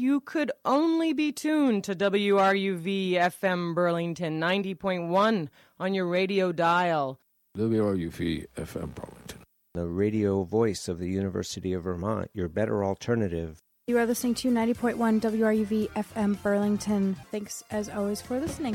you could only be tuned to WRUV FM Burlington 90.1 on your radio dial. WRUV FM Burlington, the radio voice of the University of Vermont, your better alternative. You are listening to 90.1 WRUV FM Burlington. Thanks, as always, for listening.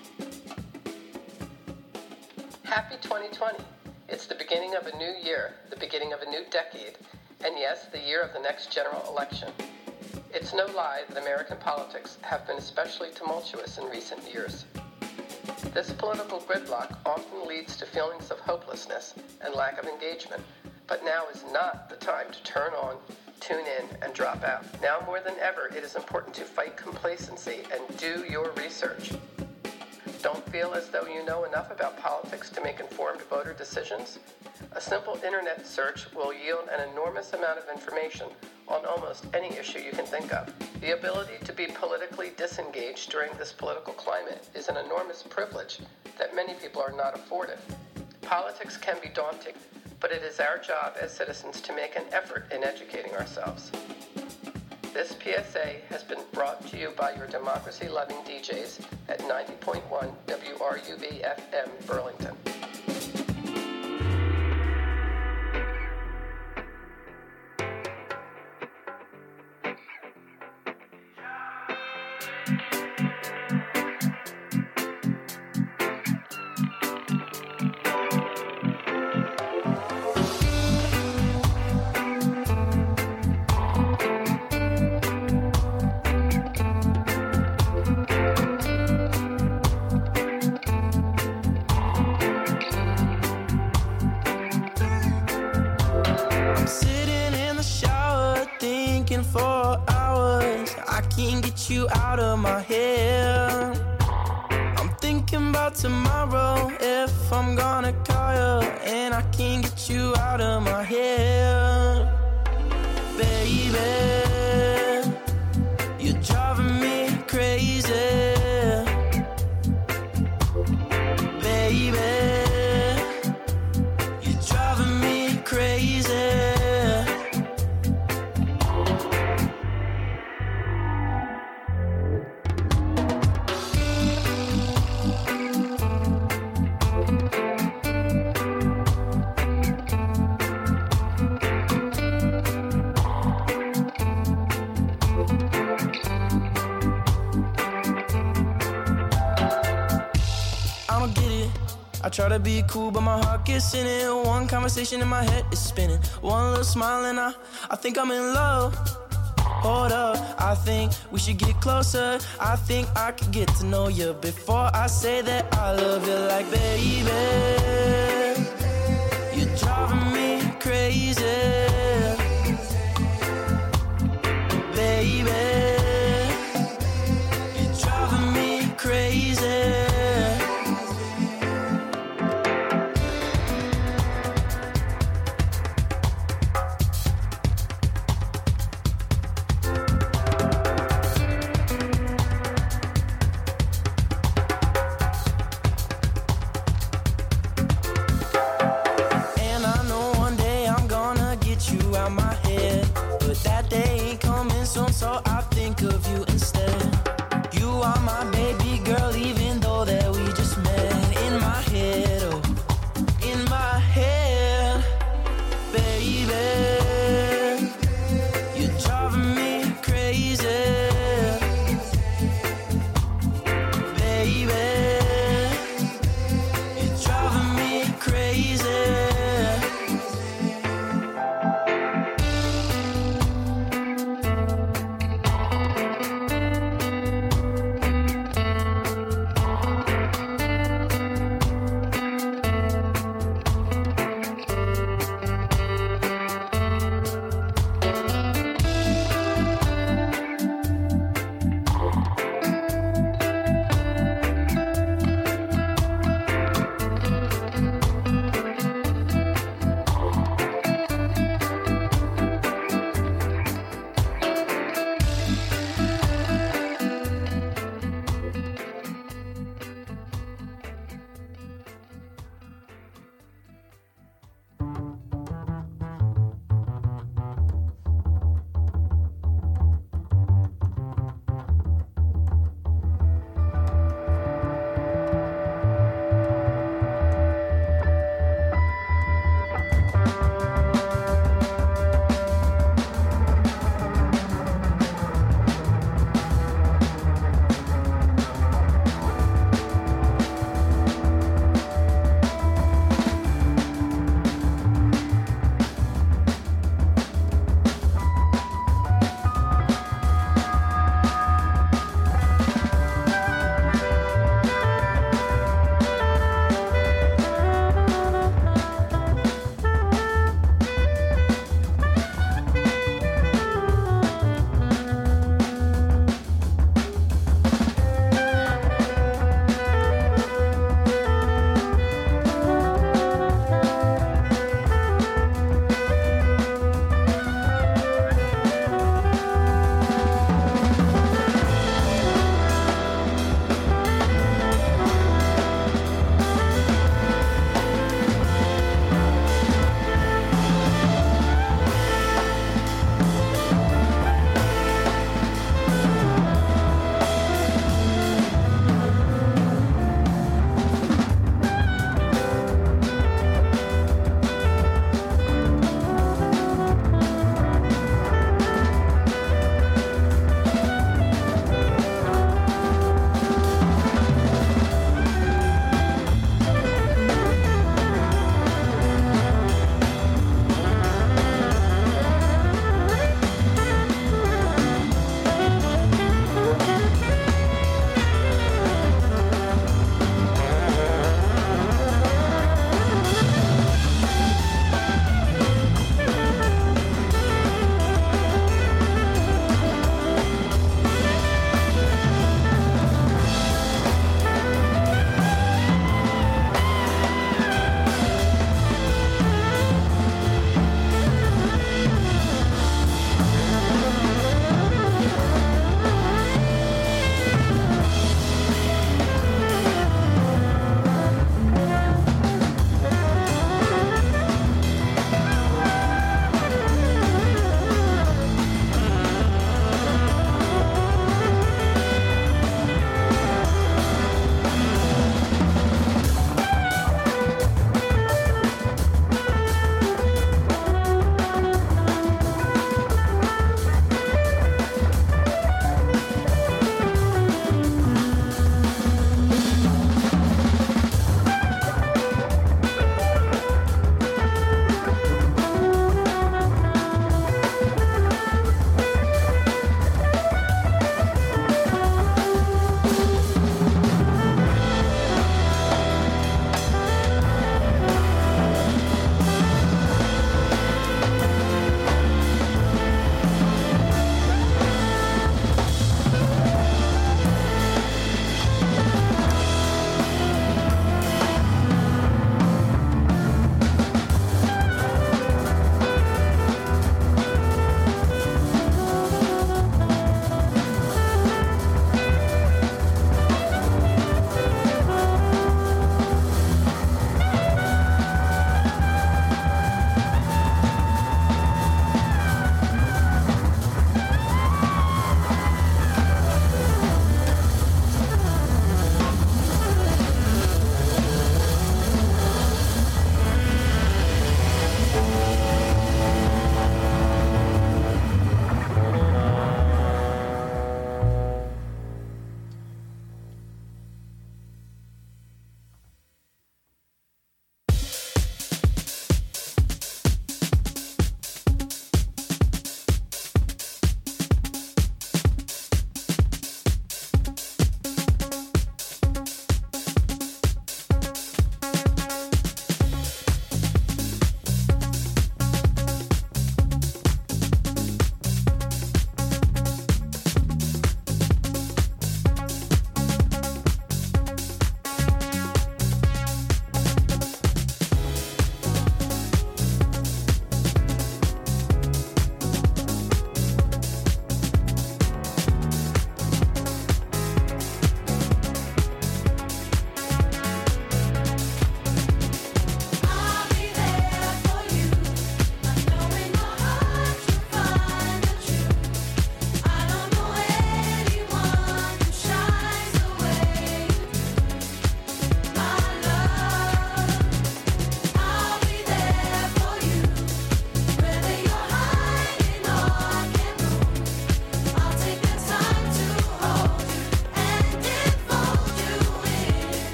Happy 2020. It's the beginning of a new year, the beginning of a new decade, and yes, the year of the next general election. It's no lie that American politics have been especially tumultuous in recent years. This political gridlock often leads to feelings of hopelessness and lack of engagement, but now is not the time to turn on, tune in, and drop out. Now more than ever, it is important to fight complacency and do your research. Don't feel as though you know enough about politics to make informed voter decisions? A simple internet search will yield an enormous amount of information on almost any issue you can think of. The ability to be politically disengaged during this political climate is an enormous privilege that many people are not afforded. Politics can be daunting, but it is our job as citizens to make an effort in educating ourselves. This PSA has been brought to you by your democracy-loving DJs at 90.1 WRUV FM Burlington. You out of my head. I'm thinking about tomorrow, if I'm gonna call you, and I can't get you out of my head. Baby, you're driving me crazy. Baby, you're driving me crazy. I try to be cool, but my heart gets in it. One conversation in my head is spinning. One little smile and I think I'm in love. Hold up, I think we should get closer. I think I could get to know you before I say that I love you. Like, baby, you're driving me crazy. Baby, you're driving me crazy.